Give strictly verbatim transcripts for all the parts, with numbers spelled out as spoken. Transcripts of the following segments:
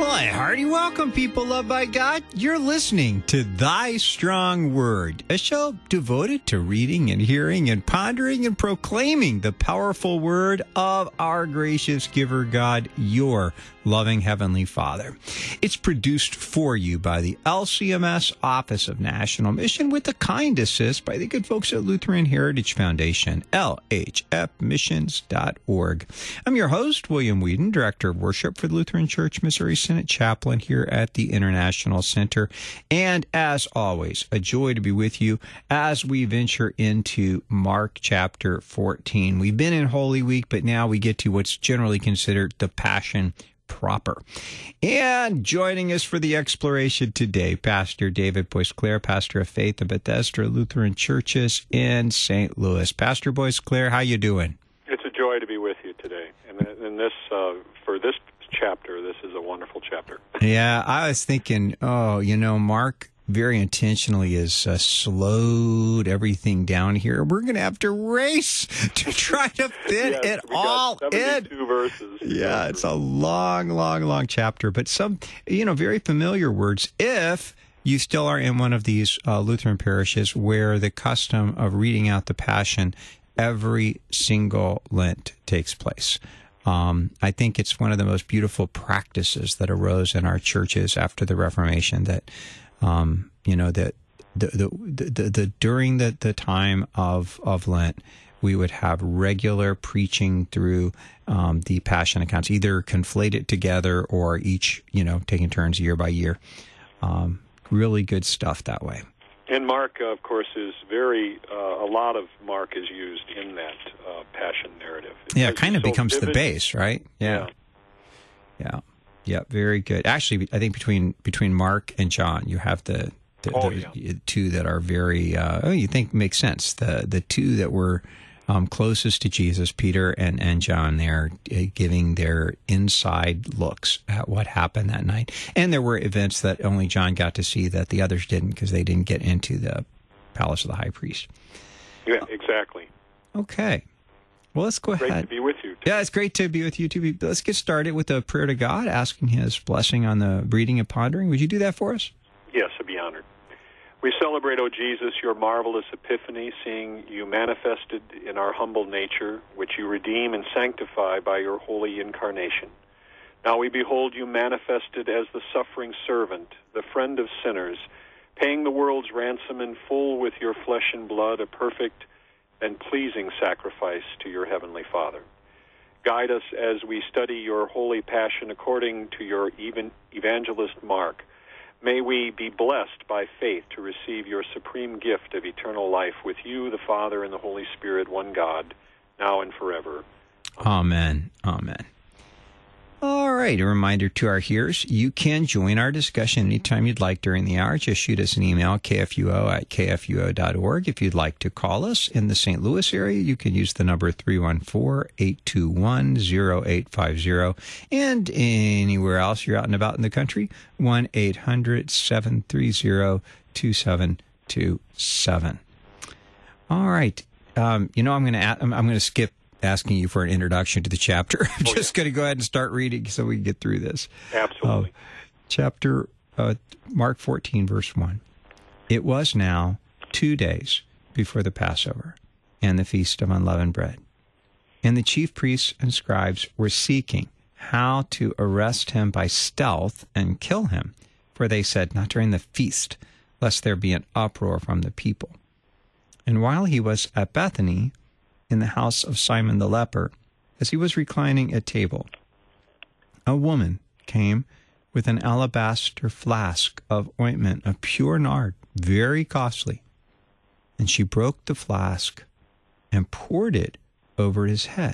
Why, hearty welcome, people loved by God. You're listening to Thy Strong Word, a show devoted to reading and hearing and pondering and proclaiming the powerful word of our gracious giver God, your loving Heavenly Father. It's produced for you by the L C M S Office of National Mission with a kind assist by the good folks at Lutheran Heritage Foundation, L H F missions dot org. I'm your host, William Whedon, Director of Worship for the Lutheran Church, Missouri Synod Chaplain here at the International Center. And as always, a joy to be with you as we venture into Mark chapter fourteen. We've been in Holy Week, but now we get to what's generally considered the Passion proper. And joining us for the exploration today, Pastor David Boisclair, Pastor of Faith of Bethesda Lutheran Churches in Saint Louis. Pastor Boisclair, how you doing? It's a joy to be with you today. And in this, uh, for this chapter, this is a wonderful chapter. Yeah, I was thinking, oh, you know, Mark very intentionally has uh, slowed everything down here. We're going to have to race to try to fit yes, it all in. Two verses. Yeah, it's a long, long, long chapter, but some, you know, very familiar words. If you still are in one of these uh, Lutheran parishes where the custom of reading out the Passion every single Lent takes place. Um, I think it's one of the most beautiful practices that arose in our churches after the Reformation that, um, you know, that the, the, the, the, during the, the time of, of Lent, we would have regular preaching through um, the Passion accounts, either conflate it together or each, you know, taking turns year by year. Um, really good stuff that way. And Mark, uh, of course, is very, uh, a lot of Mark is used in that uh, Passion narrative. It yeah, it kind of so becomes vivid. the base, right? Yeah. Yeah. Yeah, yeah very good. Actually, I think between between Mark and John, you have the, the, oh, the yeah. two that are very, uh, oh, you think makes sense. The the two that were um, closest to Jesus, Peter and, and John, they're uh, giving their inside looks at what happened that night. And there were events that only John got to see that the others didn't because they didn't get into the palace of the high priest. Yeah, exactly. Okay. Well, let's go great ahead. Great to be with you. Yeah, it's great to be with you too. Let's get started with a prayer to God, asking His blessing on the reading and pondering. Would you do that for us? Yes, I'd be honored. We celebrate, O Jesus, your marvelous epiphany, seeing you manifested in our humble nature, which you redeem and sanctify by your holy incarnation. Now we behold you manifested as the suffering servant, the friend of sinners, paying the world's ransom in full with your flesh and blood, a perfect and pleasing sacrifice to your heavenly Father. Guide us as we study your holy passion according to your even evangelist Mark. May we be blessed by faith to receive your supreme gift of eternal life with you, the Father, and the Holy Spirit, one God, now and forever. Amen. Amen. All right. A reminder to our hearers, you can join our discussion anytime you'd like during the hour. Just shoot us an email, k f u o at k f u o dot org. If you'd like to call us in the Saint Louis area, you can use the number three one four, eight two one, zero eight five zero. And anywhere else you're out and about in the country, one eight hundred, seven three zero, two seven two seven. All right. Um, you know, I'm going to I'm, I'm going to skip asking you for an introduction to the chapter. I'm oh, just yeah. going to go ahead and start reading so we can get through this. Absolutely. Uh, chapter, uh, Mark fourteen, verse one. It was now two days before the Passover and the Feast of Unleavened Bread. And the chief priests and scribes were seeking how to arrest him by stealth and kill him. For they said, not during the feast, lest there be an uproar from the people. And while he was at Bethany, in the house of Simon the leper, as he was reclining at table, a woman came with an alabaster flask of ointment of pure nard, very costly, and she broke the flask and poured it over his head.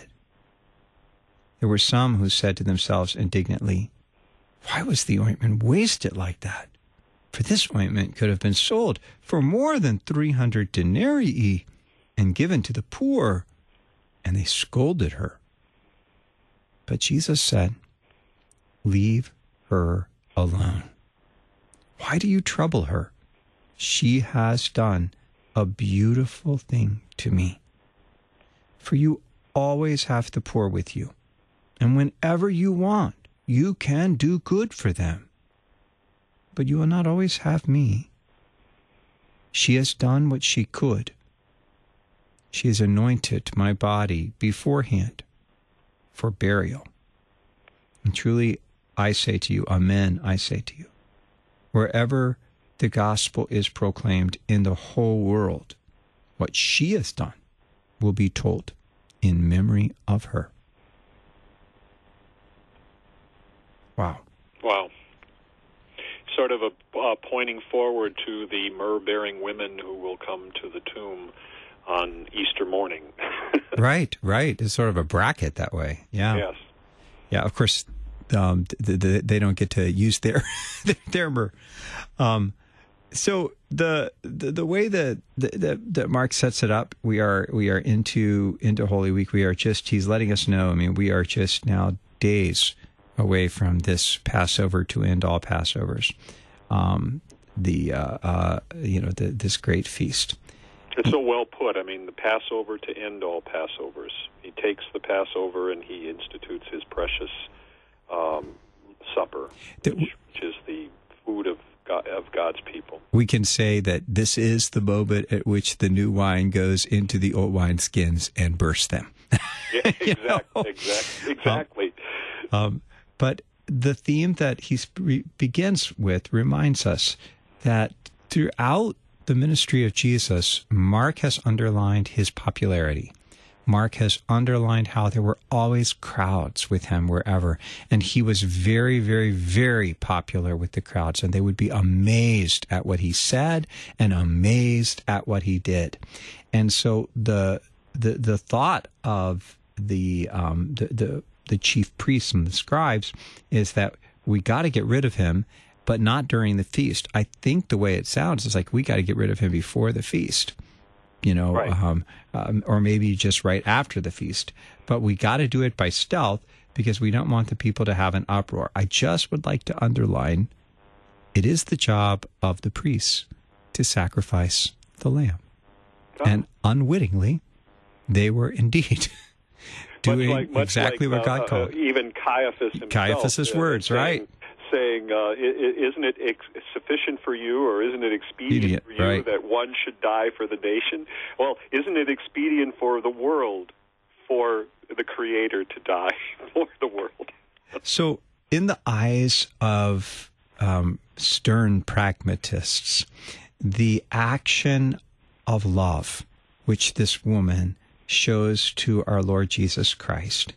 There were some who said to themselves indignantly, "Why was the ointment wasted like that? For this ointment could have been sold for more than three hundred denarii and given to the poor." And they scolded her. But Jesus said, "Leave her alone. Why do you trouble her? She has done a beautiful thing to me. For you always have the poor with you, and whenever you want, you can do good for them, but you will not always have me. She has done what she could. She has anointed my body beforehand for burial. And truly, I say to you, amen, I say to you, wherever the gospel is proclaimed in the whole world, what she has done will be told in memory of her. Wow. Wow. Sort of a uh, pointing forward to the myrrh-bearing women who will come to the tomb on Easter morning. Right, right. It's sort of a bracket that way. Yeah. Yes. Yeah, of course, um, the, the, they don't get to use their their myrrh. Um, so the, the the way that, that that Mark sets it up, we are we are into into Holy Week. We are just he's letting us know. I mean, we are just now days away from this Passover to end all Passovers. Um, the uh, uh, you know the, this great feast. It's so well put. I mean, the Passover to end all Passovers. He takes the Passover and he institutes his precious um, supper, which, which is the food of God, of God's people. We can say that this is the moment at which the new wine goes into the old wineskins and bursts them. Yeah, exactly, exactly, exactly. Um, um, but the theme that he re- begins with reminds us that throughout the ministry of Jesus, Mark has underlined his popularity. Mark has underlined how there were always crowds with him wherever. And he was very, very, very popular with the crowds. And they would be amazed at what he said and amazed at what he did. And so the the, the thought of the, um, the, the, the chief priests and the scribes is that we got to get rid of him, but not during the feast. I think the way it sounds is like we got to get rid of him before the feast, you know, right. um, um, or maybe just right after the feast. But we got to do it by stealth because we don't want the people to have an uproar. I just would like to underline, it is the job of the priests to sacrifice the lamb. Oh. And unwittingly, they were indeed doing much like, much exactly like, what God uh, called. Uh, even Caiaphas himself. Caiaphas's uh, words, saying, right. Saying, uh, isn't it ex- sufficient for you, or isn't it expedient Expedient, for you right. that one should die for the nation? Well, isn't it expedient for the world, for the Creator to die for the world? So, in the eyes of um, stern pragmatists, the action of love, which this woman shows to our Lord Jesus Christ,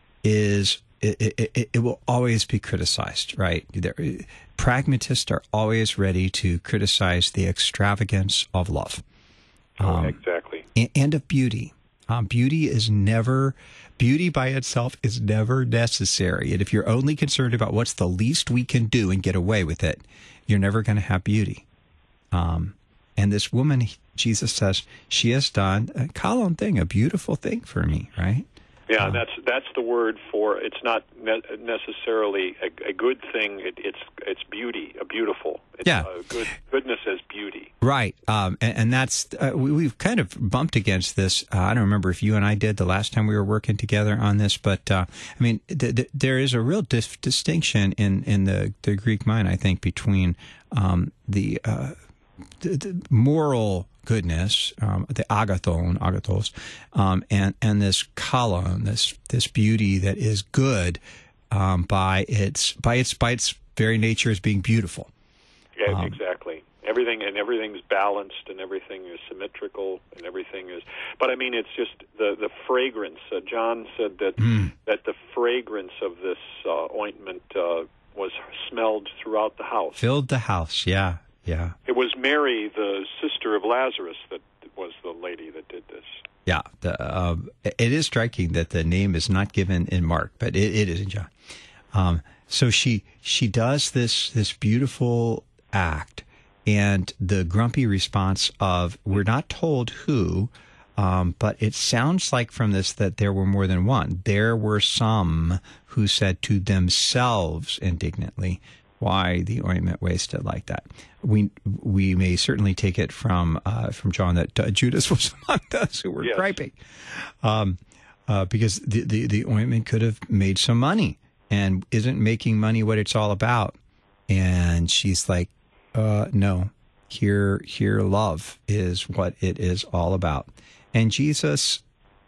is it, it, it will always be criticized, right? There, pragmatists are always ready to criticize the extravagance of love. Um, oh, exactly. And, and of beauty. Um, beauty is never, beauty by itself is never necessary. And if you're only concerned about what's the least we can do and get away with it, you're never going to have beauty. Um, and this woman, Jesus says, she has done a column thing, a beautiful thing for me, right? Yeah, um, that's that's the word for. It's not ne- necessarily a, a good thing. It, it's it's beauty, a beautiful. It's, yeah, uh, good goodness as beauty. Right, um, and, and that's uh, we, we've kind of bumped against this. Uh, I don't remember if you and I did the last time we were working together on this, but uh, I mean, th- th- there is a real dis- distinction in in the, the Greek mind, I think, between um, the, uh, the the moral goodness, um, the agathon, agathos, um, and and this kalon, this this beauty that is good um, by its by its by its very nature as being beautiful. Yeah, um, exactly. Everything and everything's balanced, and everything is symmetrical, and everything is. But I mean, it's just the the fragrance. Uh, John said that mm. that the fragrance of this uh, ointment uh, was smelled throughout the house. Filled the house. Yeah. Yeah. It was Mary, the sister of Lazarus, that was the lady that did this. Yeah. The, uh, it is striking that the name is not given in Mark, but it, it is in John. Um, so she she does this this beautiful act, and the grumpy response of, we're not told who, um, but it sounds like from this that there were more than one. There were some who said to themselves indignantly, why the ointment wasted like that. We we may certainly take it from uh, from John that uh, Judas was among those who were yes. griping, um, uh, because the, the, the ointment could have made some money and isn't making money what it's all about. And she's like, uh, no, here, here love is what it is all about. And Jesus,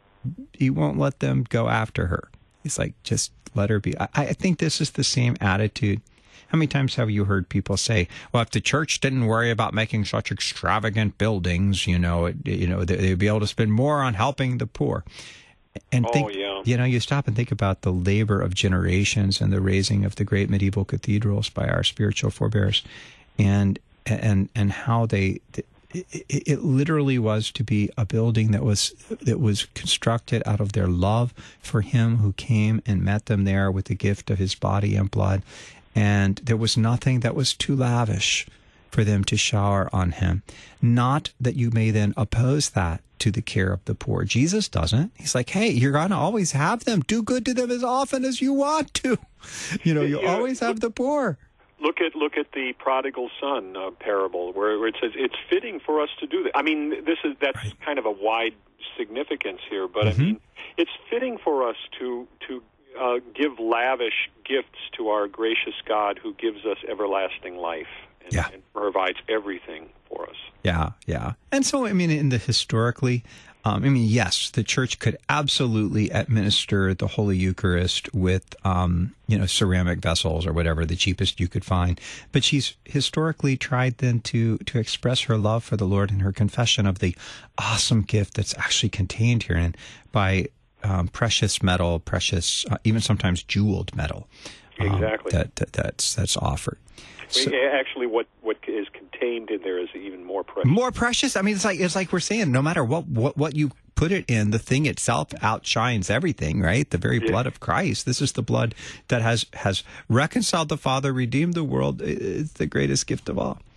he won't let them go after her. He's like, just let her be. I, I think this is the same attitude. How many times have you heard people say, well, if the church didn't worry about making such extravagant buildings, you know, it, you know, they'd be able to spend more on helping the poor. And oh, think, yeah. you know, you stop and think about the labor of generations and the raising of the great medieval cathedrals by our spiritual forebears, and and and how they it, it literally was to be a building that was that was constructed out of their love for him who came and met them there with the gift of his body and blood. And there was nothing that was too lavish for them to shower on him. Not that you may then oppose that to the care of the poor. Jesus doesn't. He's like, hey, you're going to always have them. Do good to them as often as you want to. You know, you yeah, always have the poor. Look at look at the prodigal son uh, parable, where, where it says it's fitting for us to do that. I mean, this is that's right. kind of a wide significance here, but mm-hmm. I mean, it's fitting for us to to uh, give lavish gifts to our gracious God, who gives us everlasting life and, yeah. and provides everything for us. Yeah, yeah. And so, I mean, in the historically, um, I mean, yes, the church could absolutely administer the Holy Eucharist with, um, you know, ceramic vessels or whatever, the cheapest you could find. But she's historically tried then to to express her love for the Lord in her confession of the awesome gift that's actually contained herein by um, precious metal, precious, uh, even sometimes jeweled metal. Um, exactly. That, that that's that's offered. So, actually, what, what is contained in there is even more precious. More precious? I mean, it's like it's like we're saying, no matter what, what, what you put it in, the thing itself outshines everything, right? The very yeah. blood of Christ. This is the blood that has, has reconciled the Father, redeemed the world. It's the greatest gift of all.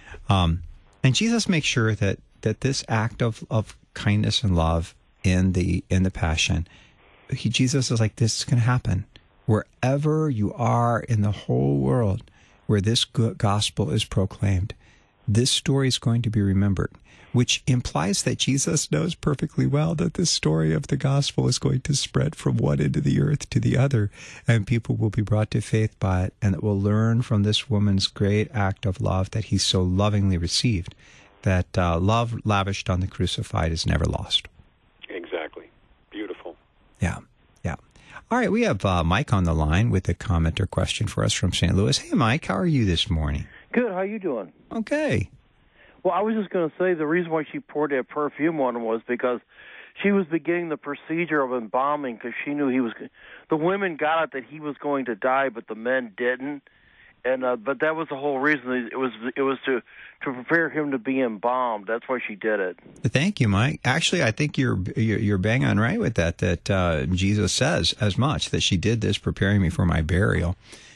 Um, and Jesus makes sure that, that this act of, of kindness and love in the in the Passion, he, Jesus is like, this is going to happen. Wherever you are in the whole world, where this gospel is proclaimed, this story is going to be remembered, which implies that Jesus knows perfectly well that this story of the gospel is going to spread from one end of the earth to the other, and people will be brought to faith by it, and that will learn from this woman's great act of love that he so lovingly received, that uh, love lavished on the crucified is never lost. Exactly. Beautiful. Yeah. Yeah. All right, we have uh, Mike on the line with a comment or question for us from Saint Louis. Hey, Mike, how are you this morning? Good. How you doing? Okay. Well, I was just going to say the reason why she poured that perfume on him was because she was beginning the procedure of embalming because she knew he was. The women got it that he was going to die, but the men didn't. And uh, but that was the whole reason. It was it was to to prepare him to be embalmed. That's why she did it. Thank you, Mike. Actually, I think you're you're, you're bang on right with that. That uh, Jesus says as much that she did this preparing me for my burial,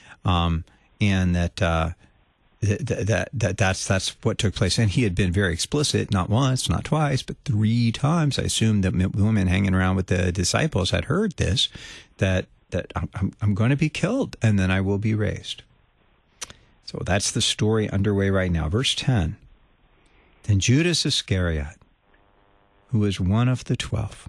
um, and that, uh, that that that that's that's what took place. And he had been very explicit, not once, not twice, but three times. I assume that women hanging around with the disciples had heard this, that that I'm, I'm going to be killed and then I will be raised. So that's the story underway right now. Verse ten. Then Judas Iscariot, who was one of the twelve,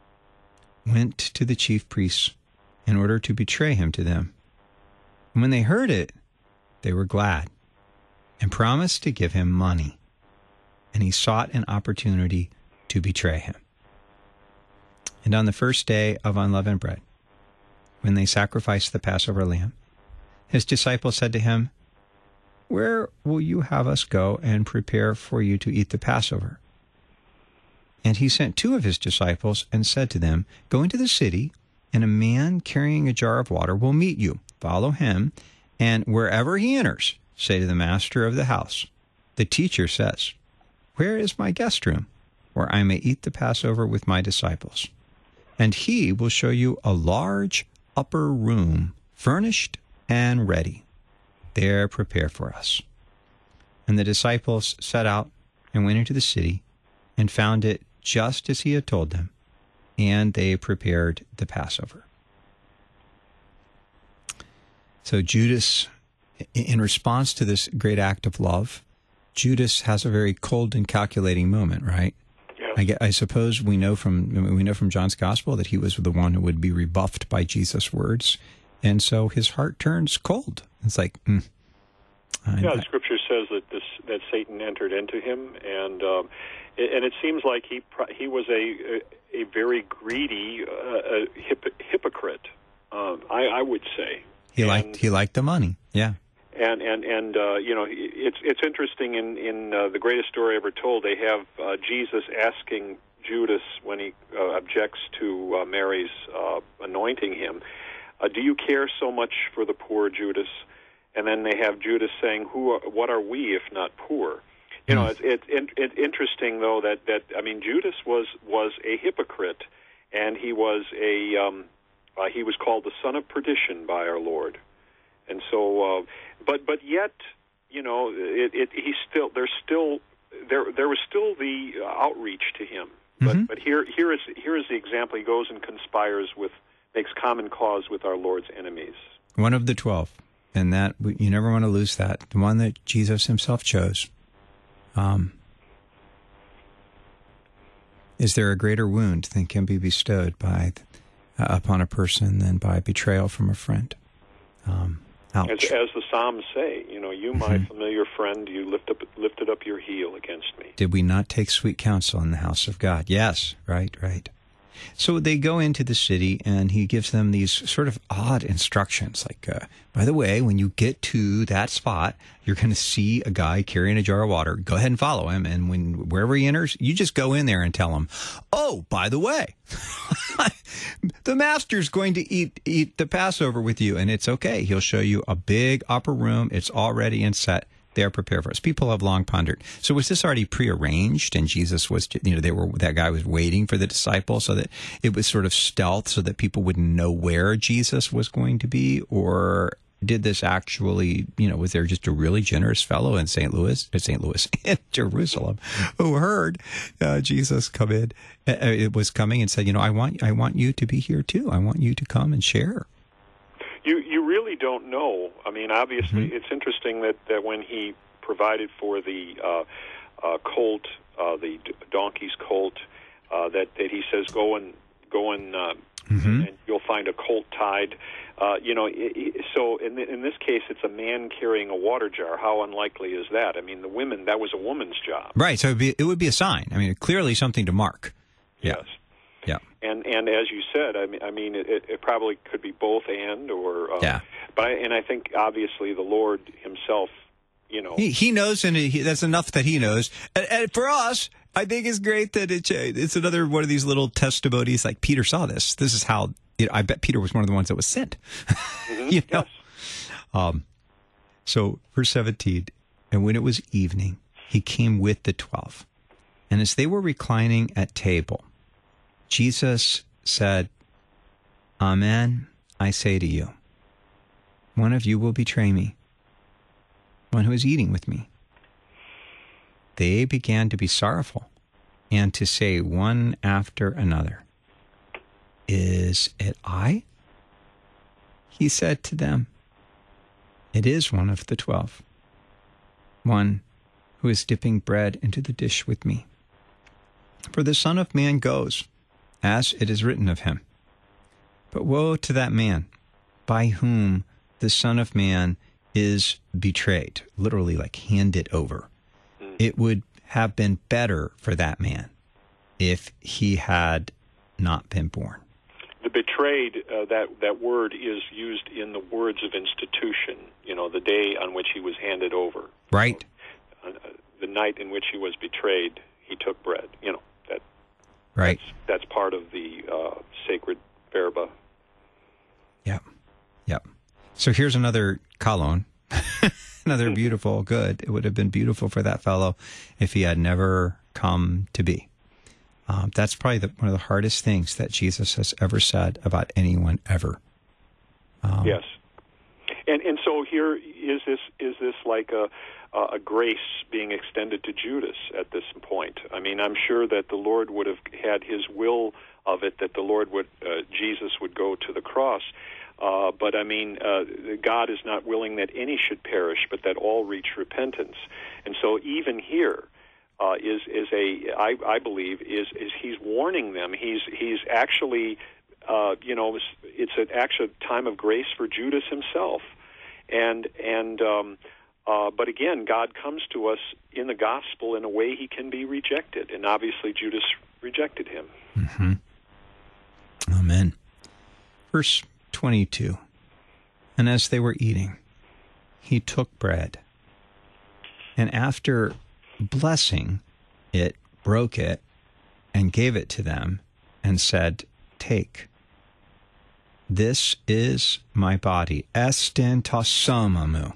went to the chief priests in order to betray him to them. And when they heard it, they were glad and promised to give him money. And he sought an opportunity to betray him. And on the first day of unleavened bread, when they sacrificed the Passover lamb, his disciples said to him, "Where will you have us go and prepare for you to eat the Passover?" And he sent two of his disciples and said to them, "Go into the city, and a man carrying a jar of water will meet you. Follow him, and wherever he enters, say to the master of the house, 'The teacher says, where is my guest room, where I may eat the Passover with my disciples?' And he will show you a large upper room, furnished and ready. There prepare for us." And the disciples set out and went into the city and found it just as he had told them, and they prepared the Passover. So Judas, in response to this great act of love, Judas has a very cold and calculating moment, right? Yeah. I, get, I suppose we know from we know from John's Gospel that he was the one who would be rebuffed by Jesus' words. And so his heart turns cold. It's like, mm, I, yeah, the scripture says that this that Satan entered into him, and um, it, and it seems like he he was a a, a very greedy uh, a hip, hypocrite. Um, I, I would say he and, liked he liked the money. Yeah, and and and uh, you know, it's it's interesting in in uh, the greatest story ever told. They have uh, Jesus asking Judas when he uh, objects to uh, Mary's uh, anointing him, uh, "Do you care so much for the poor, Judas?" And then they have Judas saying, "Who? Are, what are we if not poor?" You know, it's it's it, it, interesting though that, that I mean Judas was was a hypocrite, and he was a um, uh, he was called the son of perdition by our Lord, and so uh, but but yet you know it, it he still there's still there there was still the outreach to him, but mm-hmm. but here here is here is the example. He goes and conspires with makes common cause with our Lord's enemies. One of the twelve. And that, you never want to lose that. The one that Jesus himself chose. Um, is there a greater wound than can be bestowed by uh, upon a person than by betrayal from a friend? Um, ouch. As, as the Psalms say, you know, you, my mm-hmm. familiar friend, you lift up, lifted up your heel against me. Did we not take sweet counsel in the house of God? Yes, right, right. So they go into the city, and he gives them these sort of odd instructions. Like, uh, by the way, when you get to that spot, you're going to see a guy carrying a jar of water. Go ahead and follow him. And when wherever he enters, you just go in there and tell him, "Oh, by the way, the master's going to eat eat the Passover with you, and it's okay. He'll show you a big upper room. It's all ready and set. They are prepared for us." People have long pondered. So was this already prearranged, and Jesus was, you know, they were that guy was waiting for the disciples, so that it was sort of stealth, so that people wouldn't know where Jesus was going to be, or did this actually, you know, was there just a really generous fellow in Saint Louis, Saint Louis, in Jerusalem, who heard uh, Jesus come in? Uh, it was coming and said, you know, I want, I want you to be here too. I want you to come and share. You you really don't know. I mean, obviously, mm-hmm. it's interesting that, that when he provided for the uh, uh, colt, uh, the d- donkey's colt, uh, that, that he says, go and go and, uh, mm-hmm. and you'll find a colt tied. Uh, you know, it, it, so in the, in this case, it's a man carrying a water jar. How unlikely is that? I mean, the women, that was a woman's job. Right. So it would be, it would be a sign. I mean, clearly something to mark. Yes. Yeah. Yeah. And and as you said, I mean, I mean, it, it probably could be both and or. Uh, yeah. But I, and I think obviously the Lord Himself, you know, he, he knows, and he, that's enough that He knows. And, and for us, I think it's great that it's it's another one of these little testimonies. Like Peter saw this. This is how. You know, I bet Peter was one of the ones that was sent. Mm-hmm. you know. Yes. Um. So verse seventeen, and when it was evening, he came with the twelve, and as they were reclining at table, Jesus said, "Amen, I say to you, one of you will betray me, one who is eating with me." They began to be sorrowful and to say one after another, "Is it I?" He said to them, "It is one of the twelve, one who is dipping bread into the dish with me. For the Son of Man goes, as it is written of him. But woe to that man by whom the Son of Man is betrayed," literally like handed over. Mm. It would have been better for that man if he had not been born. The betrayed, uh, that, that word is used in the words of institution, you know, the day on which he was handed over. Right. Uh, the night in which he was betrayed, he took bread, you know. Right. That's, that's part of the uh, sacred verba. Yep. Yep. So here's another colon, another beautiful good. It would have been beautiful for that fellow if he had never come to be. Um, that's probably the, one of the hardest things that Jesus has ever said about anyone ever. Um, yes. And and so here is this is this like a a grace being extended to Judas at this point. I mean, I'm sure that the Lord would have had His will of it, that the Lord would uh, Jesus would go to the cross. Uh, but I mean, uh, God is not willing that any should perish, but that all reach repentance. And so even here uh, is is a I, I believe is is He's warning them. He's he's actually uh, you know, it's an actual time of grace for Judas himself. And, and um, uh, but again, God comes to us in the gospel in a way he can be rejected. And obviously Judas rejected him. Mm-hmm. Amen. Verse twenty-two. And as they were eating, he took bread, and after blessing it, broke it, and gave it to them, and said, "Take. This is my body, estin tosomamu."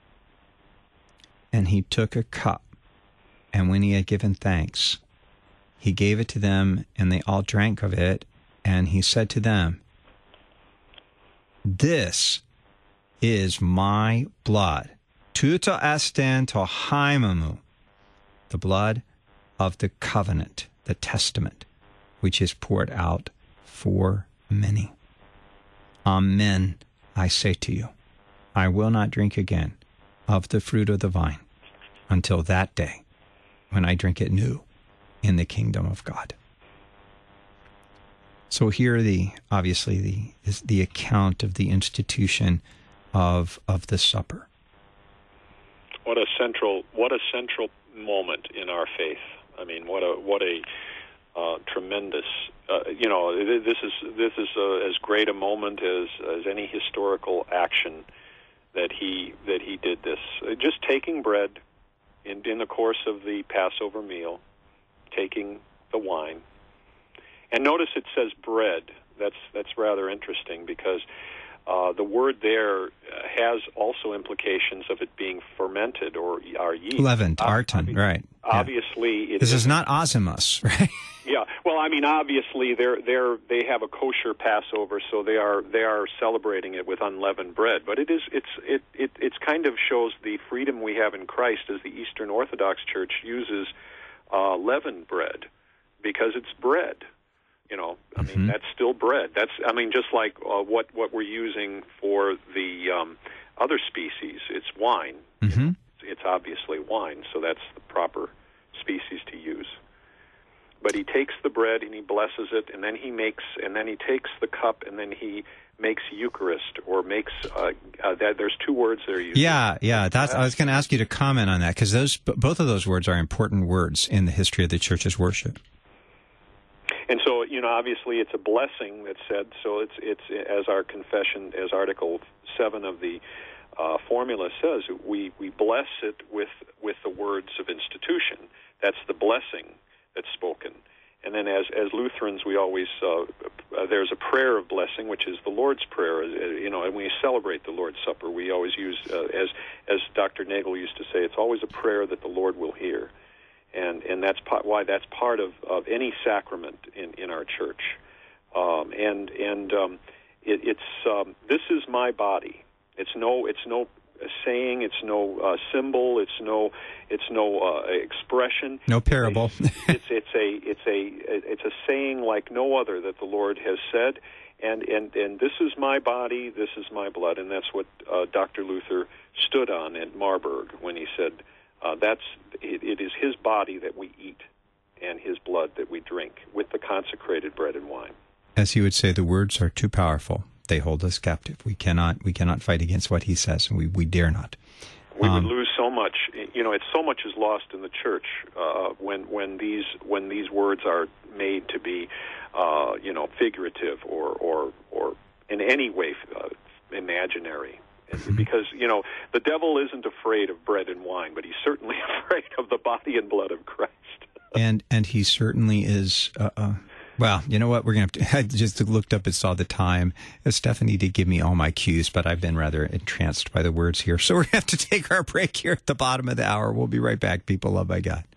And he took a cup, and when he had given thanks, he gave it to them, and they all drank of it, and he said to them, "This is my blood, tuta estin tohaimamu," the blood of the covenant, the testament, which is poured out for many. Amen, I say to you, I will not drink again of the fruit of the vine until that day when I drink it new in the kingdom of God. So here, the obviously the is the account of the institution of of the supper. What a central what a central moment in our faith. I mean, what a what a uh, tremendous. Uh, you know, this is this is uh, as great a moment as as any historical action that he that he did this. Uh, just taking bread in in the course of the Passover meal, taking the wine. And notice it says bread. That's that's rather interesting because uh, the word there has also implications of it being fermented or our yeast. Leavened, uh, arton, obvi- right. Obviously, Yeah. it This is, is not osmos, right? Yeah. Well, I mean, obviously, they're they're they have a kosher Passover, so they are they are celebrating it with unleavened bread. But it is it's it it it's kind of shows the freedom we have in Christ as the Eastern Orthodox Church uses uh, leavened bread because it's bread. You know, I mean, Mm-hmm. that's still bread. That's, I mean, just like uh, what what we're using for the um, other species, it's wine. Mm-hmm. You know, it's obviously wine, so that's the proper species to use. But he takes the bread and he blesses it, and then he makes, and then he takes the cup, and then he makes Eucharist, or makes. Uh, uh, that, there's two words there. Used. Yeah, yeah. That's, I was going to ask you to comment on that because those both of those words are important words in the history of the church's worship. And so, you know, obviously it's a blessing that's said. So it's it's as our confession, as Article seven of the uh, formula says, we, we bless it with with the words of institution. That's the blessing that's spoken. And then as as Lutherans, we always uh, uh, there's a prayer of blessing, which is the Lord's Prayer. Uh, you know, and when we celebrate the Lord's Supper, we always use uh, as as Doctor Nagel used to say, it's always a prayer that the Lord will hear. And and that's part, why that's part of, of any sacrament in, in our church. Um, and and um, it, it's um, this is my body. It's no it's no saying. It's no uh, symbol. It's no it's no uh, expression. No parable. it's it's a it's a it's a saying like no other that the Lord has said. And and and this is my body. This is my blood. And that's what uh, Doctor Luther stood on at Marburg when he said. Uh, that's it, it is his body that we eat and his blood that we drink with the consecrated bread and wine. As he would say, the words are too powerful. They hold us captive. We cannot we cannot fight against what he says, and we, we dare not. We Um, would lose so much. You know, it's so much is lost in the church uh, when when these when these words are made to be, uh, you know, figurative or or or in any way uh, imaginary. Because, you know, the devil isn't afraid of bread and wine, but he's certainly afraid of the body and blood of Christ. and and he certainly is. Uh, uh, well, you know what? We're going to have to. I just looked up and saw the time. Uh, Stephanie did give me all my cues, but I've been rather entranced by the words here. So we're going to have to take our break here at the bottom of the hour. We'll be right back, people loved by God.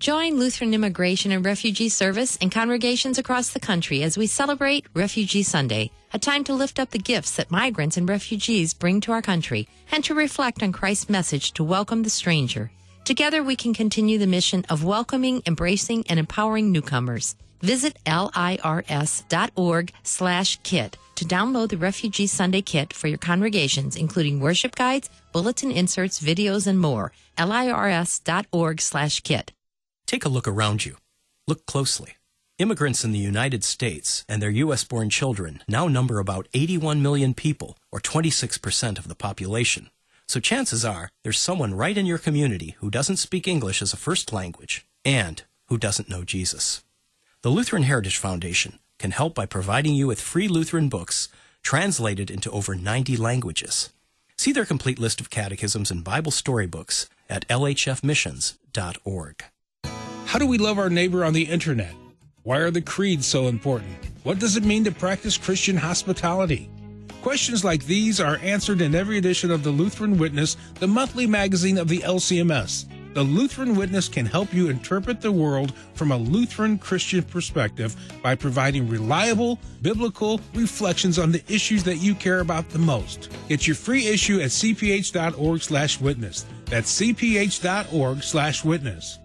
Join Lutheran Immigration and Refugee Service and congregations across the country as we celebrate Refugee Sunday, a time to lift up the gifts that migrants and refugees bring to our country and to reflect on Christ's message to welcome the stranger. Together we can continue the mission of welcoming, embracing, and empowering newcomers. Visit lirs.org slash kit to download the Refugee Sunday Kit for your congregations, including worship guides, bulletin inserts, videos, and more. lirs.org slash kit. Take a look around you. Look closely. Immigrants in the United States and their U S born children now number about eighty-one million people, or twenty-six percent of the population. So chances are there's someone right in your community who doesn't speak English as a first language and who doesn't know Jesus. The Lutheran Heritage Foundation can help by providing you with free Lutheran books translated into over ninety languages. See their complete list of catechisms and Bible storybooks at l h f missions dot org. How do we love our neighbor on the internet? Why are the creeds so important? What does it mean to practice Christian hospitality? Questions like these are answered in every edition of the Lutheran Witness, the monthly magazine of the L C M S. The Lutheran Witness can help you interpret the world from a Lutheran Christian perspective by providing reliable, biblical reflections on the issues that you care about the most. Get your free issue at c p h dot org slash witness. That's c p h dot org slash witness.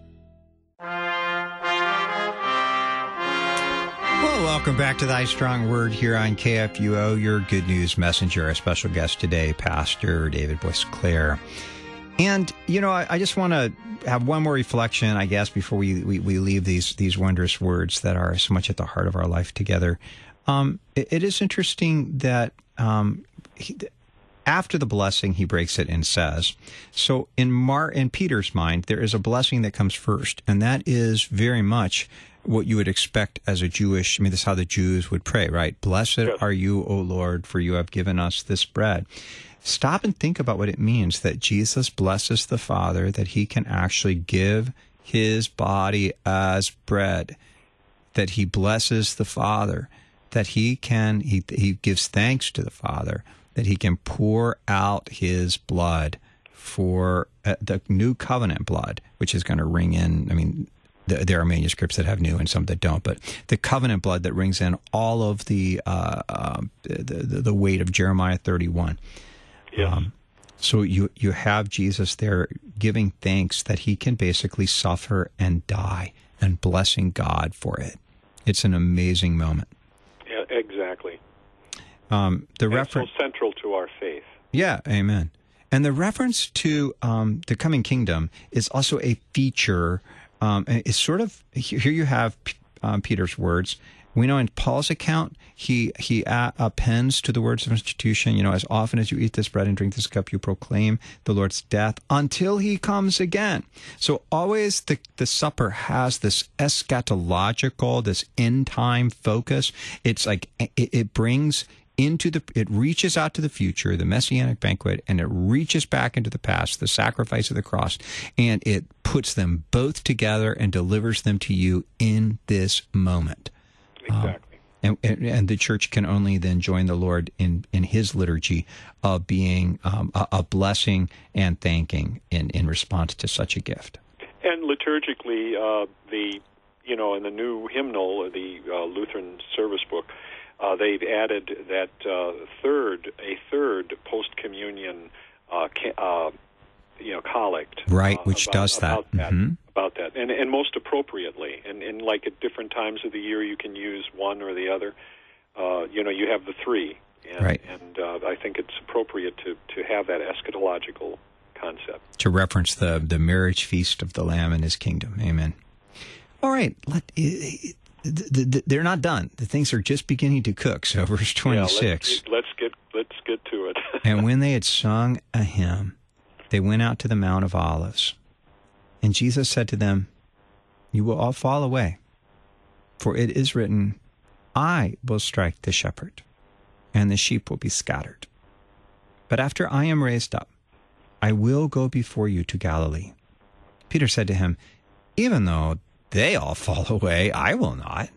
Well, welcome back to Thy Strong Word here on K F U O, your good news messenger. Our special guest today, Pastor David Boisclair. And, you know, I, I just want to have one more reflection, I guess, before we, we, we leave these these wondrous words that are so much at the heart of our life together. Um, it, it is interesting that um, he, after the blessing, he breaks it and says, so in Mar in Peter's mind, there is a blessing that comes first, and that is very much what you would expect as a Jewish, I mean, this is how the Jews would pray, right? Blessed yes. are you, O Lord, for you have given us this bread. Stop and think about what it means that Jesus blesses the Father, that he can actually give his body as bread, that he blesses the Father, that he can, he, he gives thanks to the Father, that he can pour out his blood for uh, the new covenant blood, which is going to ring in, I mean, there are manuscripts that have new and some that don't, but the covenant blood that rings in all of the uh, uh, the, the, the weight of Jeremiah thirty-one. Yes. Um, so you you have Jesus there giving thanks that he can basically suffer and die and blessing God for it. It's an amazing moment. Yeah, exactly. Um, the and reference it's so central to our faith. Yeah, amen. And the reference to um, the coming kingdom is also a feature. Um, it's sort of, here you have um, Peter's words. We know in Paul's account, he he uh, appends to the words of institution, you know, as often as you eat this bread and drink this cup, you proclaim the Lord's death until he comes again. So always the, the supper has this eschatological, this end time focus. It's like, it, it brings into the, it reaches out to the future, the Messianic banquet, and it reaches back into the past, the sacrifice of the cross, and it puts them both together and delivers them to you in this moment. Exactly. Um, and, and, and the church can only then join the Lord in, in his liturgy of being um, a, a blessing and thanking in, in response to such a gift. And liturgically, uh, the, you know, in the new hymnal, the uh, Lutheran service book, Uh, they've added that uh, third, a third post-communion, uh, ca- uh, you know, collect. Right, uh, which about, does that. About that, mm-hmm. about that. And, and most appropriately. And, and like at different times of the year, you can use one or the other. Uh, you know, you have the three. And, right. And uh, I think it's appropriate to, to have that eschatological concept. To reference the, the marriage feast of the Lamb and his kingdom. Amen. All right. Let it, They're not done. The things are just beginning to cook. So verse twenty-six. Yeah, let's, get, let's get let's get to it. And when they had sung a hymn, they went out to the Mount of Olives. And Jesus said to them, "You will all fall away, for it is written, I will strike the shepherd, and the sheep will be scattered. But after I am raised up, I will go before you to Galilee." Peter said to him, "Even though they all fall away, I will not."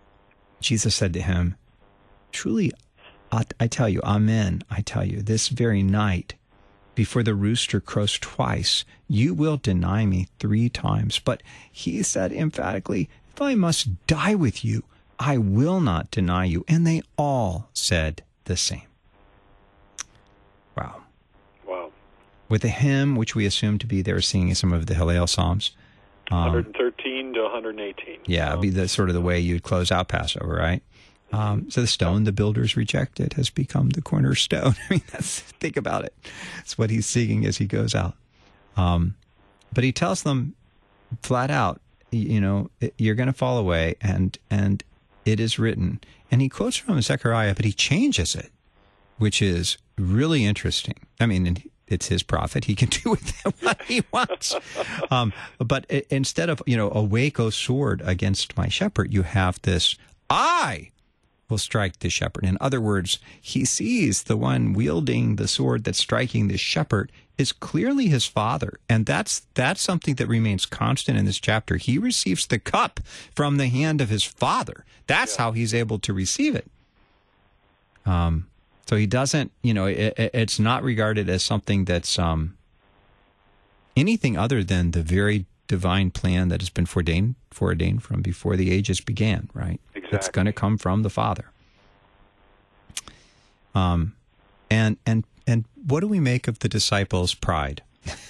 Jesus said to him, "Truly, I tell you, amen, I tell you, this very night before the rooster crows twice, you will deny me three times. But he said emphatically, if I must die with you, I will not deny you. And they all said the same. Wow. Wow. With the hymn, which we assume to be they were singing some of the Hallel Psalms. Um, one thirteen to one eighteen. Yeah, it'd be the sort of the way you'd close out Passover, right? Um, so the stone the builders rejected has become the cornerstone. I mean, that's, think about it. It's what he's singing as he goes out. Um, but he tells them flat out, you know, you're going to fall away, and and it is written. And he quotes from Zechariah, but he changes it, which is really interesting. I mean, it's his prophet. He can do with it what he wants. Um, but it, instead of, you know, awake, O sword, against my shepherd, you have this, I will strike the shepherd. In other words, he sees the one wielding the sword that's striking the shepherd is clearly his father. And that's that's something that remains constant in this chapter. He receives the cup from the hand of his father. That's yeah. how he's able to receive it. Um, so he doesn't, you know, it, it's not regarded as something that's um, anything other than the very divine plan that has been foreordained, foreordained from before the ages began, right? Exactly. It's going to come from the Father. Um, and and and what do we make of the disciples' pride?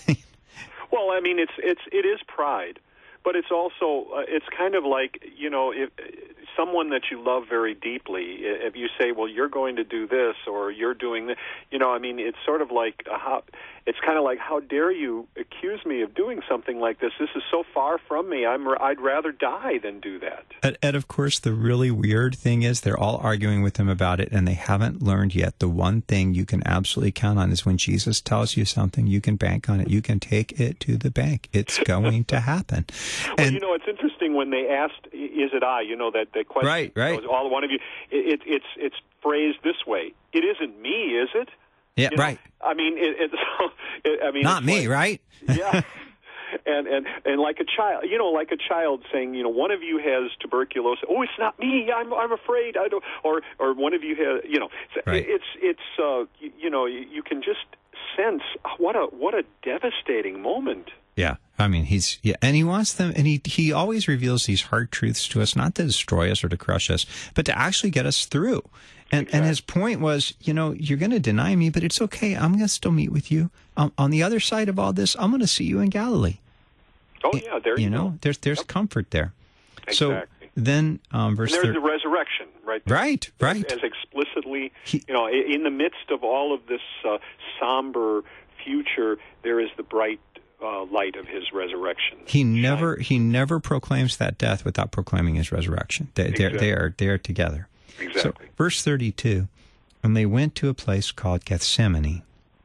Well, I mean, it's it's it is pride, but it's also uh, it's kind of like, you know, if someone that you love very deeply, if you say, well, you're going to do this or you're doing this, you know, I mean, it's sort of like a how. It's kind of like, how dare you accuse me of doing something like this? This is so far from me. I'm, I'd rather die than do that. And, and of course, the really weird thing is they're all arguing with him about it, and they haven't learned yet. The one thing you can absolutely count on is when Jesus tells you something, you can bank on it. You can take it to the bank. It's going to happen. Well, and, you know, it's interesting when they asked, is it I? You know, that, that question. Right, right. All one of you. It, it, it's, it's phrased this way. It isn't me, is it? Yeah, you know, right. I mean, it, it's. It, I mean, not me, like, right? Yeah, and and and like a child, you know, like a child saying, you know, one of you has tuberculosis. Oh, it's not me. I'm I'm afraid. I don't. Or or one of you has, you know, right. it's it's uh, you, you know, you can just sense what a what a devastating moment. Yeah, I mean, he's yeah, and he wants them, and he he always reveals these hard truths to us, not to destroy us or to crush us, but to actually get us through. And exactly. and his point was, you know, you're going to deny me, but it's okay. I'm going to still meet with you. Um, on the other side of all this, I'm going to see you in Galilee. Oh yeah, there you, you know, go. there's there's yep. comfort there. Exactly. So then, um, verse. And there's thir- the resurrection, right? There. Right, right. As, as explicitly, he, you know, in the midst of all of this uh, somber future, there is the bright uh, light of his resurrection. He never shine. he never proclaims that death without proclaiming his resurrection. They exactly. they are they are together. Exactly. So, verse thirty-two, and they went to a place called Gethsemane,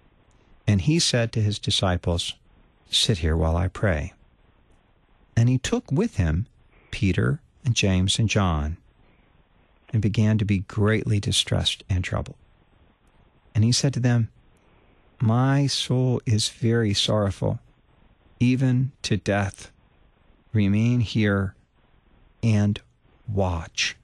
and he said to his disciples, sit here while I pray. And he took with him Peter and James and John, and began to be greatly distressed and troubled. And he said to them, my soul is very sorrowful, even to death. Remain here and watch.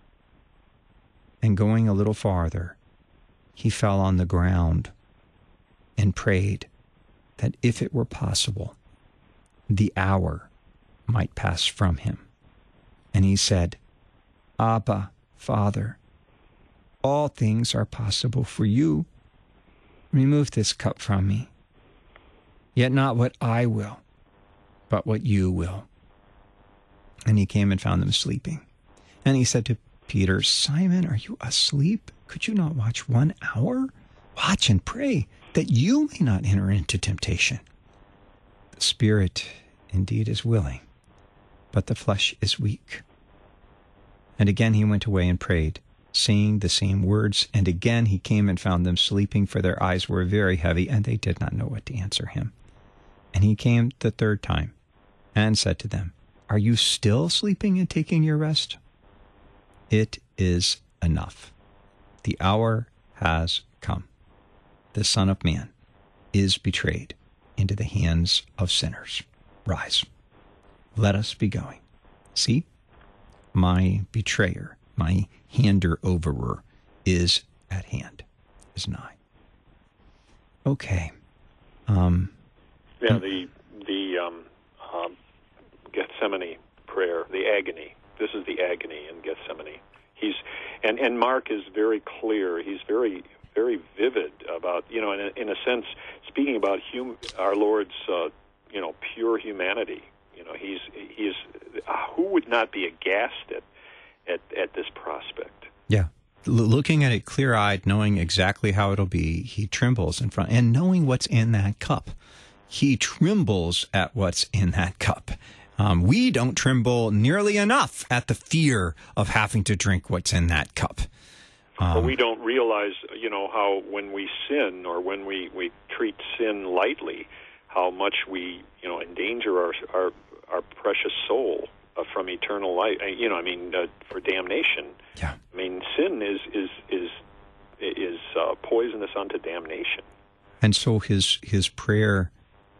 And going a little farther, he fell on the ground and prayed that if it were possible, the hour might pass from him. And he said, Abba, Father, all things are possible for you. Remove this cup from me. Yet not what I will, but what you will. And he came and found them sleeping. And he said to Peter, Simon, are you asleep? Could you not watch one hour? Watch and pray, that you may not enter into temptation. The spirit indeed is willing, but the flesh is weak. And again he went away and prayed, saying the same words. And again he came and found them sleeping, for their eyes were very heavy, and they did not know what to answer him. And he came the third time and said to them, are you still sleeping and taking your rest? It is enough. The hour has come. The Son of Man is betrayed into the hands of sinners. Rise. Let us be going. See, my betrayer, my hander-overer, is at hand, is nigh. Okay, Um, yeah, the the um, um, Gethsemane prayer, the agony. This is the agony in Gethsemane. He's and and Mark is very clear. He's very very vivid about, you know, in a, in a sense, speaking about hum, our Lord's uh, you know, pure humanity. You know, he's he's uh, who would not be aghast at at, at this prospect? Yeah. L- looking at it clear-eyed, knowing exactly how it'll be, he trembles in front, and knowing what's in that cup. He trembles at what's in that cup. Um, we don't tremble nearly enough at the fear of having to drink what's in that cup. Um, but we don't realize, you know, how when we sin or when we, we treat sin lightly, how much we, you know, endanger our our, our precious soul uh, from eternal life. You know, I mean, uh, for damnation. Yeah. I mean, sin is is is is uh, poisonous unto damnation. And so his his prayer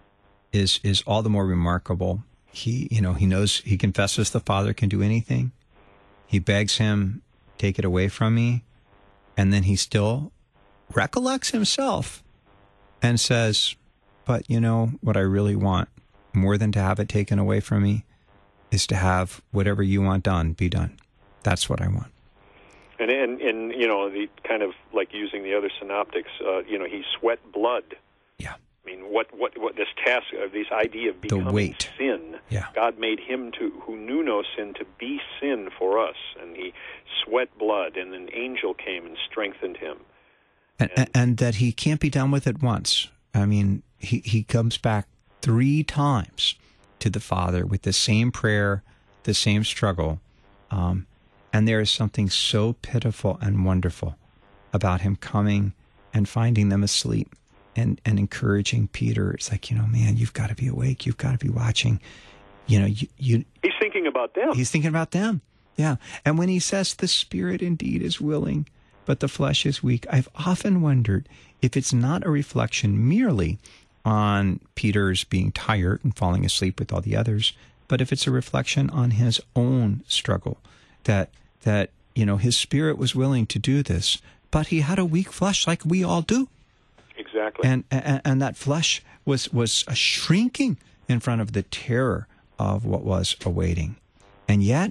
is is all the more remarkable. He, you know, he knows, he confesses the Father can do anything. He begs him, take it away from me. And then he still recollects himself and says, but you know, what I really want, more than to have it taken away from me, is to have whatever you want done, be done. That's what I want. And, and, and you know, the kind of like using the other synoptics, uh, you know, he sweat blood. Yeah. I mean, what, what, what this task, uh, this idea of becoming the weight. sin, yeah. God made him to, who knew no sin, to be sin for us. And he sweat blood, and an angel came and strengthened him. And, and, and that he can't be done with it once. I mean, he, he comes back three times to the Father with the same prayer, the same struggle. Um, and there is something so pitiful and wonderful about him coming and finding them asleep. And, and encouraging Peter. It's like, you know, man, you've got to be awake. You've got to be watching. You know, you, you. He's thinking about them. He's thinking about them. Yeah. And when he says the spirit indeed is willing, but the flesh is weak, I've often wondered if it's not a reflection merely on Peter's being tired and falling asleep with all the others, but if it's a reflection on his own struggle, that, that, you know, his spirit was willing to do this, but he had a weak flesh like we all do. Exactly. And, and and that flesh was was shrinking in front of the terror of what was awaiting. And yet,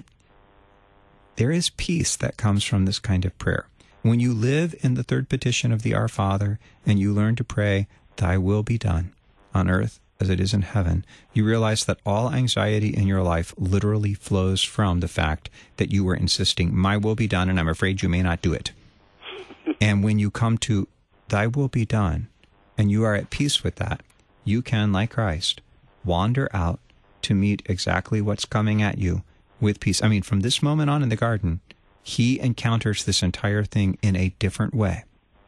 there is peace that comes from this kind of prayer. When you live in the third petition of the Our Father and you learn to pray, Thy will be done on earth as it is in heaven, you realize that all anxiety in your life literally flows from the fact that you were insisting, my will be done, and I'm afraid you may not do it. And when you come to Thy will be done, and you are at peace with that, you can, like Christ, wander out to meet exactly what's coming at you with peace. I mean, from this moment on in the garden, he encounters this entire thing in a different way.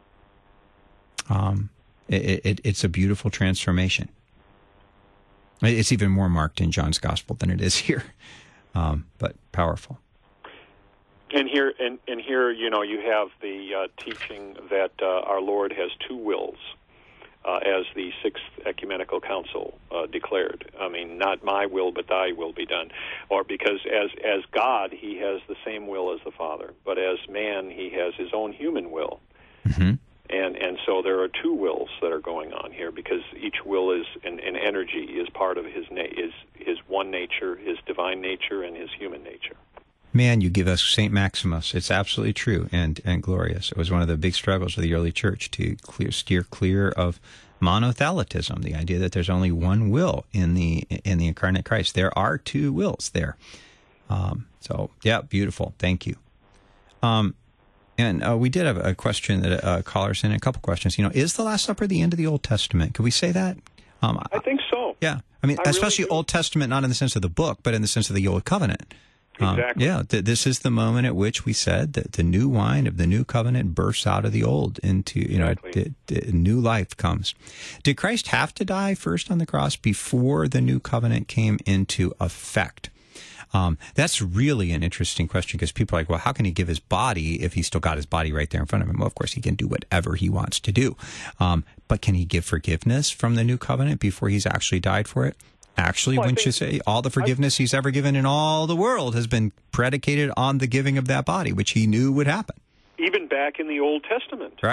Um, it, it, it's a beautiful transformation. It's even more marked in John's Gospel than it is here, um, but powerful. And here, and, and here, you know, you have the uh, teaching that uh, our Lord has two wills, uh, as the Sixth Ecumenical Council uh, declared. I mean, not my will, but Thy will be done. Or because as as God, he has the same will as the Father, but as man, he has his own human will. Mm-hmm. And and so there are two wills that are going on here, because each will is an, an energy, is part of his na- is his one nature, his divine nature, and his human nature. Man, you give us Saint Maximus. It's absolutely true and, and glorious. It was one of the big struggles of the early church to clear, steer clear of monothelitism, the idea that there's only one will in the in the incarnate Christ. There are two wills there. Um, so, yeah, beautiful. Thank you. Um, and uh, we did have a question that uh, callers in, a couple questions. You know, is the Last Supper the end of the Old Testament? Could we say that? Um, I think so. Yeah. I mean, I especially really Old Testament, not in the sense of the book, but in the sense of the Old Covenant. Exactly. Um, yeah, th- this is the moment at which we said that the new wine of the new covenant bursts out of the old into, you know, exactly. d- d- new life comes. Did Christ have to die first on the cross before the new covenant came into effect? Um, that's really an interesting question, because people are like, well, how can he give his body if he's still got his body right there in front of him? Well, of course, he can do whatever he wants to do. Um, but can he give forgiveness from the new covenant before he's actually died for it? Actually, well, wouldn't you say all the forgiveness I, he's ever given in all the world has been predicated on the giving of that body, which he knew would happen? Even back in the Old Testament. Right.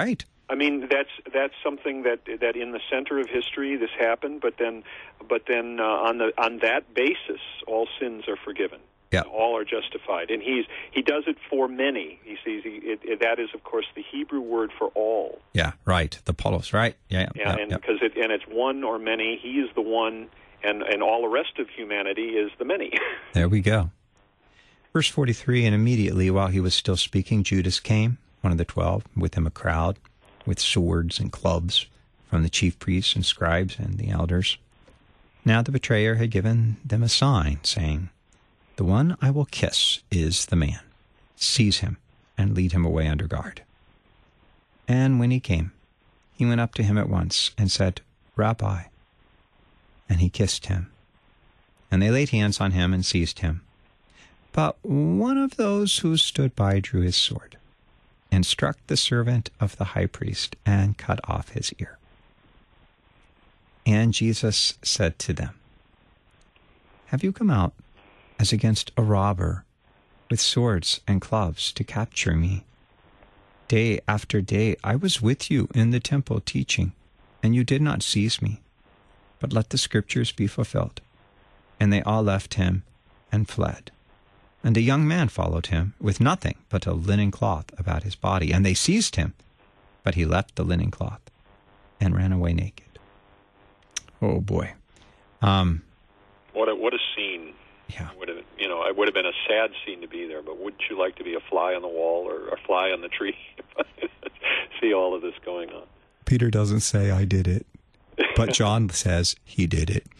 I mean, that's that's something that that in the center of history this happened, but then, but then uh, on the on that basis, all sins are forgiven. Yeah. All are justified, and he's he does it for many. He sees he, it, it, that is, of course, the Hebrew word for all. Yeah, right. The polos, right? Yeah, yeah, yeah and yeah. because it and it's one or many. He is the one, and and all the rest of humanity is the many. There we go. Verse forty-three, and immediately while he was still speaking, Judas came, one of the twelve, with him a crowd, with swords and clubs from the chief priests and scribes and the elders. Now the betrayer had given them a sign, saying, "The one I will kiss is the man. Seize him and lead him away under guard." And when he came, he went up to him at once and said, "Rabbi." And he kissed him. And they laid hands on him and seized him. But one of those who stood by drew his sword and struck the servant of the high priest and cut off his ear. And Jesus said to them, "Have you come out as against a robber with swords and clubs to capture me? Day after day I was with you in the temple teaching, and you did not seize me. But let the scriptures be fulfilled." And they all left him and fled. And a young man followed him with nothing but a linen cloth about his body. And they seized him, but he left the linen cloth and ran away naked. Oh, boy. Um, what a what a scene. Yeah. Would have, you know, it would have been a sad scene to be there, but wouldn't you like to be a fly on the wall or a fly on the tree? See all of this going on. Peter doesn't say, "I did it," but John says he did it.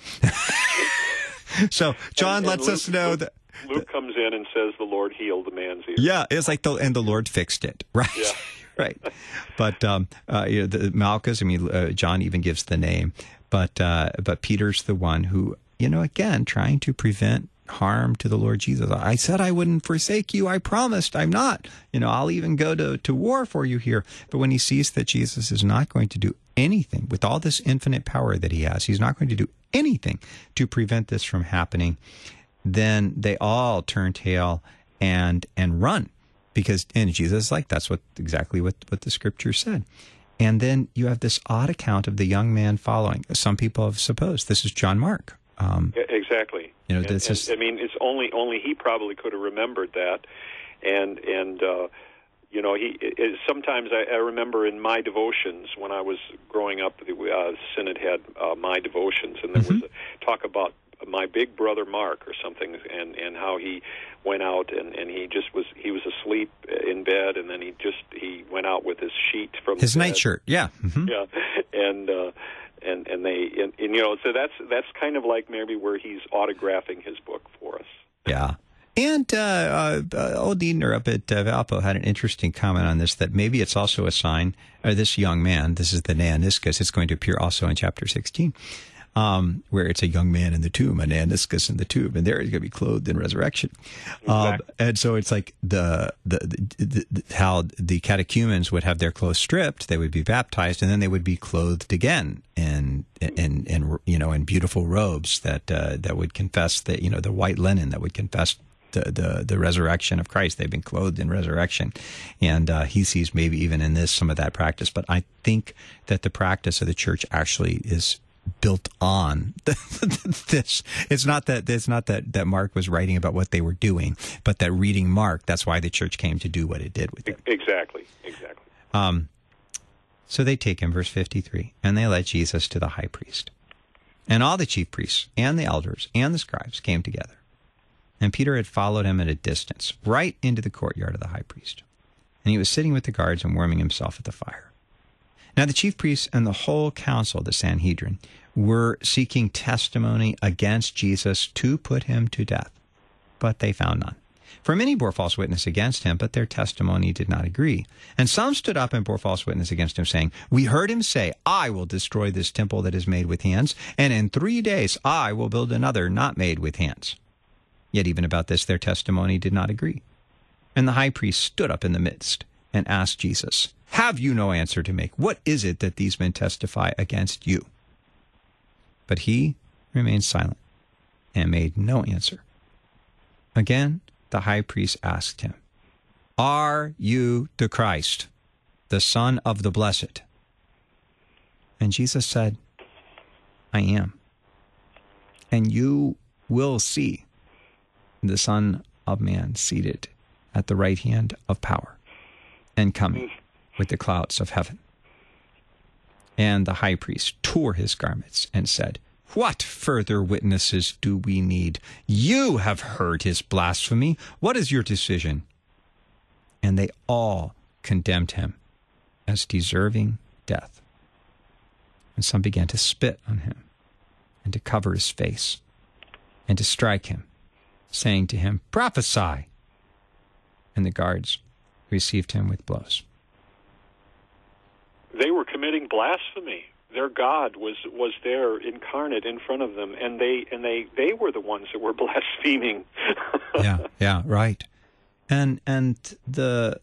So John and, and lets Luke, us know Luke, that... Luke comes in and says the Lord healed the man's ear. Yeah, it's like the and the Lord fixed it, right? Yeah. Right. But um, uh, you know, the, Malchus, I mean, uh, John even gives the name, but uh, but Peter's the one who, you know, again, trying to prevent harm to the Lord Jesus. I said I wouldn't forsake you. I promised. I'm not. You know, I'll even go to, to war for you here. But when he sees that Jesus is not going to do anything with all this infinite power that he has, he's not going to do anything to prevent this from happening, then they all turn tail and and run. Because, and Jesus is like, that's what exactly what, what the scripture said. And then you have this odd account of the young man following. Some people have supposed this is John Mark. Um, exactly. You know, and, this and, is. I mean, it's only only he probably could have remembered that, and and uh, you know, he. It, sometimes I, I remember in my devotions when I was growing up, the uh, synod had uh, my devotions, and there mm-hmm. was a talk about my big brother Mark or something, and and how he went out and, and he just was he was asleep in bed, and then he just he went out with his sheet from his the bed. nightshirt, yeah, mm-hmm. yeah, and. Uh, And and they and, and you know so that's that's kind of like maybe where he's autographing his book for us. Yeah, and uh, uh, old Edner up at uh, Valpo had an interesting comment on this, that maybe it's also a sign. Uh, this young man, this is the Neoniscus. It's going to appear also in chapter sixteen, um, where it's a young man in the tomb, a Neoniscus in the tomb, and there he's going to be clothed in resurrection. Exactly. Um, and so it's like the the, the the how the catechumens would have their clothes stripped, they would be baptized, and then they would be clothed again in in in you know in beautiful robes that uh, that would confess that you know the white linen that would confess the the, the resurrection of Christ. They've been clothed in resurrection, and uh, he sees maybe even in this some of that practice. But I think that the practice of the church actually is built on this. It's not that it's not that, that Mark was writing about what they were doing, but that reading Mark, that's why the church came to do what it did with it. Exactly, exactly. Um, so they take him, verse fifty-three, and they led Jesus to the high priest. And all the chief priests and the elders and the scribes came together. And Peter had followed him at a distance, right into the courtyard of the high priest. And he was sitting with the guards and warming himself at the fire. Now the chief priests and the whole council, the Sanhedrin, were seeking testimony against Jesus to put him to death, but they found none. For many bore false witness against him, but their testimony did not agree. And some stood up and bore false witness against him, saying, "We heard him say, I will destroy this temple that is made with hands, and in three days I will build another not made with hands." Yet even about this their testimony did not agree. And the high priest stood up in the midst and asked Jesus, "Have you no answer to make? What is it that these men testify against you?" But he remained silent and made no answer. Again, the high priest asked him, "Are you the Christ?" the Son of the Blessed? And Jesus said, I am. And you will see the Son of Man seated at the right hand of power and coming with the clouds of heaven. And the high priest tore his garments and said, what further witnesses do we need? You have heard his blasphemy. What is your decision? And they all condemned him as deserving death. And some began to spit on him and to cover his face and to strike him, saying to him, prophesy. And the guards received him with blows. They were committing blasphemy. Their God was was there incarnate in front of them, and they and they, they were the ones that were blaspheming. yeah, yeah, right. And and the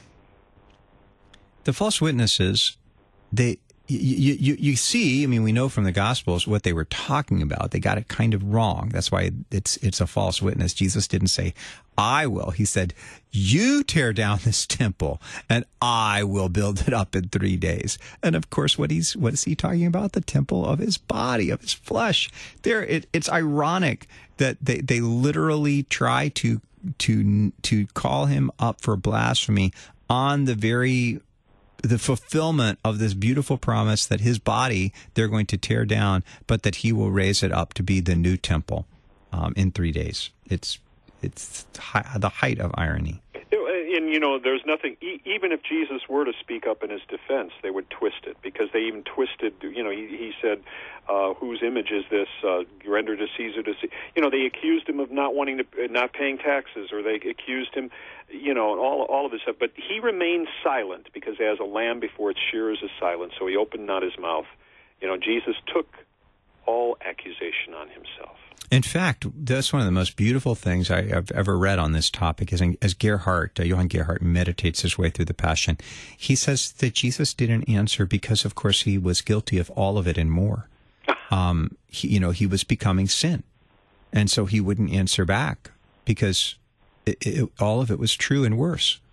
the false witnesses, they you, you you see, I mean, we know from the Gospels what they were talking about. They got it kind of wrong. That's why it's it's a false witness. Jesus didn't say, I will. He said, you tear down this temple and I will build it up in three days. And of course, what he's what is he talking about? The temple of his body, of his flesh. There, it, it's ironic that they, they literally try to to to call him up for blasphemy on the very the fulfillment of this beautiful promise that his body they're going to tear down, but that he will raise it up to be the new temple um, in three days. It's it's hi- the height of irony. And, you know, there's nothing, e- even if Jesus were to speak up in his defense, they would twist it, because they even twisted, you know, he, he said, uh, whose image is this, uh, render to Caesar to Caesar. You know, they accused him of not wanting to, not paying taxes, or they accused him, you know, all, all of this stuff. But he remained silent, because as a lamb before its shearers is silent, so he opened not his mouth. You know, Jesus took all accusation on himself. In fact, that's one of the most beautiful things I, I've ever read on this topic. Is as Gerhardt, uh, Johann Gerhardt, meditates his way through the Passion, he says that Jesus didn't answer because, of course, he was guilty of all of it and more. Um, he, you know, he was becoming sin, and so he wouldn't answer back because it, it, all of it was true and worse.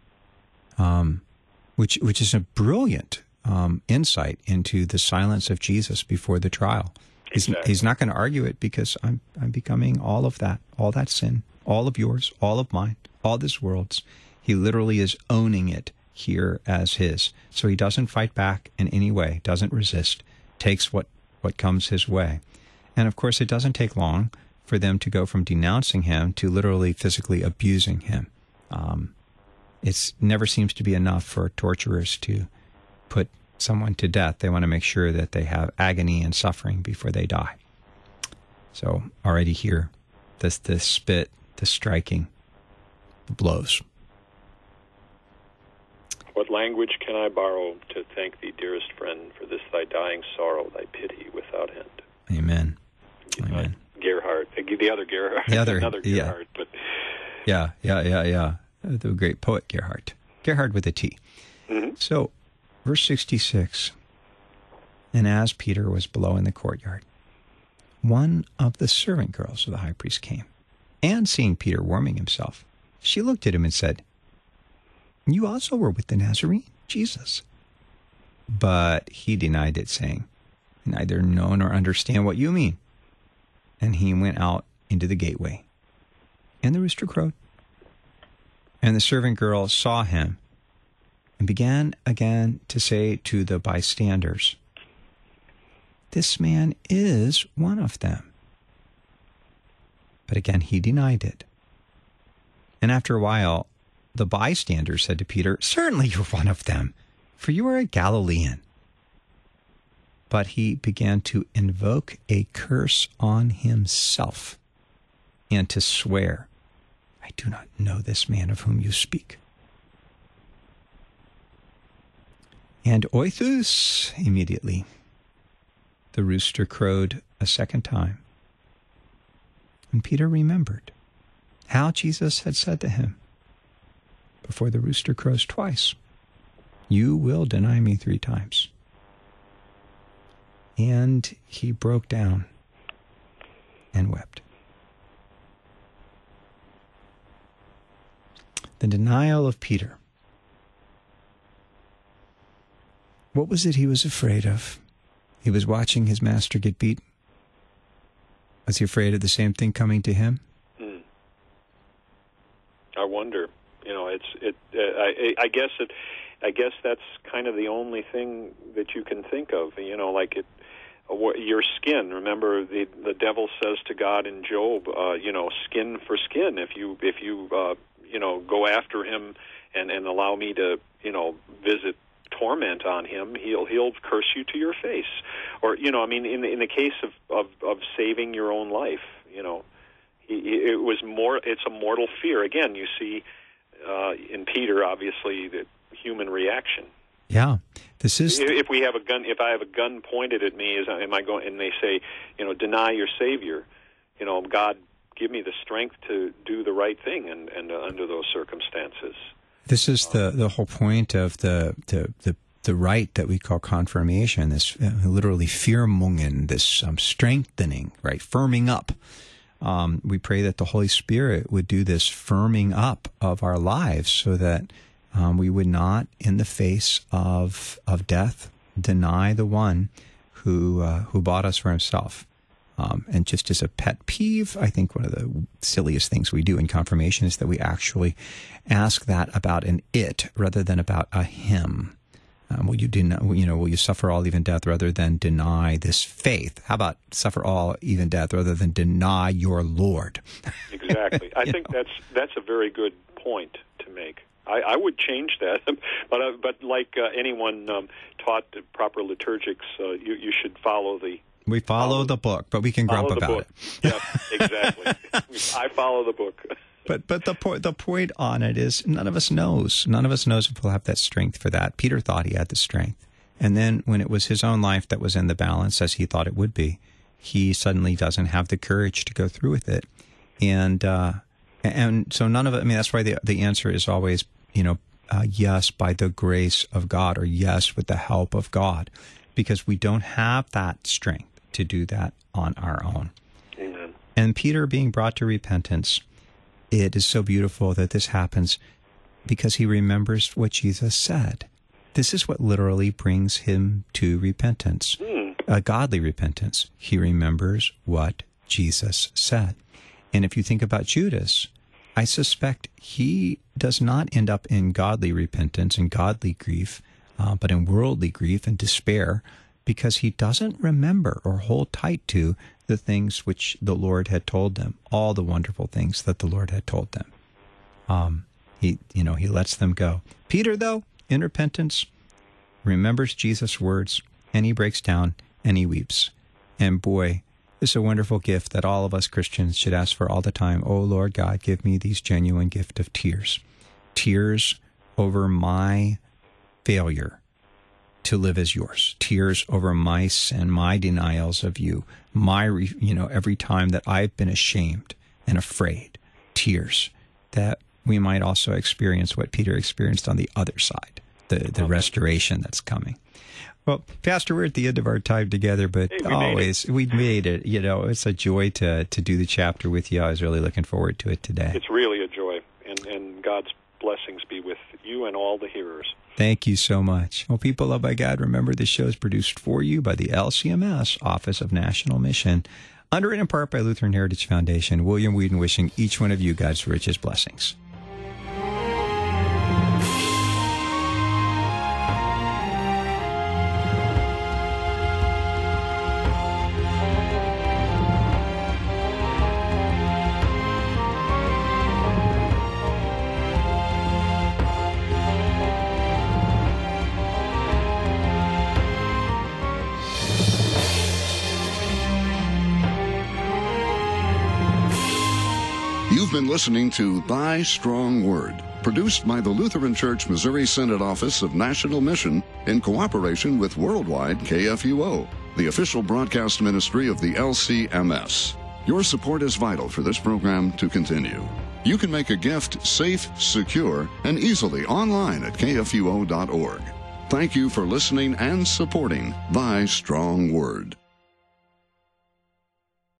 Um, which which is a brilliant um, insight into the silence of Jesus before the trial. He's, exactly. he's not going to argue it because I'm I'm becoming all of that, all that sin, all of yours, all of mine, all this world's. He literally is owning it here as his. So he doesn't fight back in any way, doesn't resist, takes what, what comes his way. And of course, it doesn't take long for them to go from denouncing him to literally physically abusing him. Um, it never seems to be enough for torturers to put someone to death. They want to make sure that they have agony and suffering before they die. So already here, this this spit, the striking, the blows. What language can I borrow to thank thee, dearest friend, for this thy dying sorrow, thy pity without end? Amen. Amen. Uh, Gerhardt, the other Gerhardt, the other, another Gerhardt, yeah. but yeah, yeah, yeah, yeah. The great poet Gerhardt, Gerhardt with a T. Mm-hmm. So. Verse sixty-six, and as Peter was below in the courtyard, one of the servant girls of the high priest came, and seeing Peter warming himself, she looked at him and said, you also were with the Nazarene, Jesus. But he denied it, saying, neither know nor understand what you mean. And he went out into the gateway, and the rooster crowed. And the servant girl saw him, and began again to say to the bystanders, this man is one of them. But again he denied it. And after a while, the bystanders said to Peter, certainly you're one of them, for you are a Galilean. But he began to invoke a curse on himself and to swear, I do not know this man of whom you speak. And oithus, immediately, the rooster crowed a second time. And Peter remembered how Jesus had said to him, before the rooster crows twice, you will deny me three times. And he broke down and wept. The denial of Peter What was it he was afraid of? He was watching his master get beaten. Was he afraid of the same thing coming to him? Hmm. I wonder. You know, it's it. Uh, I, I guess it. I guess that's kind of the only thing that you can think of. You know, like it. Your skin. Remember, the the devil says to God in Job, uh, you know, skin for skin. If you if you uh, you know go after him and, and allow me to you know visit torment on him, he'll he'll curse you to your face. Or you know, I mean, in the, in the case of, of, of saving your own life, you know, he, it was more. It's a mortal fear. Again, you see uh, in Peter, obviously, the human reaction. Yeah, this is. If we have a gun, if I have a gun pointed at me, is am I going? And they say, you know, deny your Savior. You know, God, give me the strength to do the right thing, and, and uh, under those circumstances. This is the, the whole point of the the the, the rite that we call confirmation. This uh, literally firmungen, this um, strengthening, right, firming up. Um, we pray that the Holy Spirit would do this firming up of our lives, so that. Um, we would not, in the face of of death, deny the one who uh, who bought us for himself. Um, and just as a pet peeve, I think one of the silliest things we do in confirmation is that we actually ask that about an it rather than about a him. Um, will you deny, you know, will you suffer all, even death, rather than deny this faith? How about suffer all, even death, rather than deny your Lord? Exactly. I think know. that's that's a very good point to make. I, I would change that, but uh, but like uh, anyone um, taught proper liturgics, uh, you you should follow the. We follow, follow the book, but we can grump about book. it. Yes, exactly. I follow the book. But but the point the point on it is none of us knows. None of us knows if we'll have that strength for that. Peter thought he had the strength, and then when it was his own life that was in the balance, as he thought it would be, he suddenly doesn't have the courage to go through with it, and uh, and so none of it. I mean, that's why the the answer is always. You know, uh, yes, by the grace of God, or yes, with the help of God, because we don't have that strength to do that on our own. Amen. And Peter being brought to repentance, it is so beautiful that this happens because he remembers what Jesus said. This is what literally brings him to repentance, mm. a godly repentance. He remembers what Jesus said. And if you think about Judas, I suspect he does not end up in godly repentance and godly grief, uh, but in worldly grief and despair, because he doesn't remember or hold tight to the things which the Lord had told them, all the wonderful things that the Lord had told them. Um, he, you know, he lets them go. Peter, though, in repentance, remembers Jesus' words, and he breaks down and he weeps. And boy, it's a wonderful gift that all of us Christians should ask for all the time. Oh, Lord God, give me these genuine gift of tears. Tears over my failure to live as yours. Tears over my sin, my denials of you. My, you know, every time that I've been ashamed and afraid. Tears that we might also experience what Peter experienced on the other side, the, the restoration that's coming. Well, Pastor, we're at the end of our time together, but hey, we always we made it. You know, it's a joy to to do the chapter with you. I was really looking forward to it today. It's really a joy, and, and God's blessings be with you and all the hearers. Thank you so much. Well, people loved by God, remember this show is produced for you by the L C M S, Office of National Mission, underwritten in part by Lutheran Heritage Foundation. William Whedon wishing each one of you God's richest blessings. You've been listening to Thy Strong Word, produced by the Lutheran Church Missouri Synod Office of National Mission in cooperation with Worldwide K F U O, the official broadcast ministry of the L C M S. Your support is vital for this program to continue. You can make a gift safe, secure, and easily online at K F U O dot org. Thank you for listening and supporting Thy Strong Word.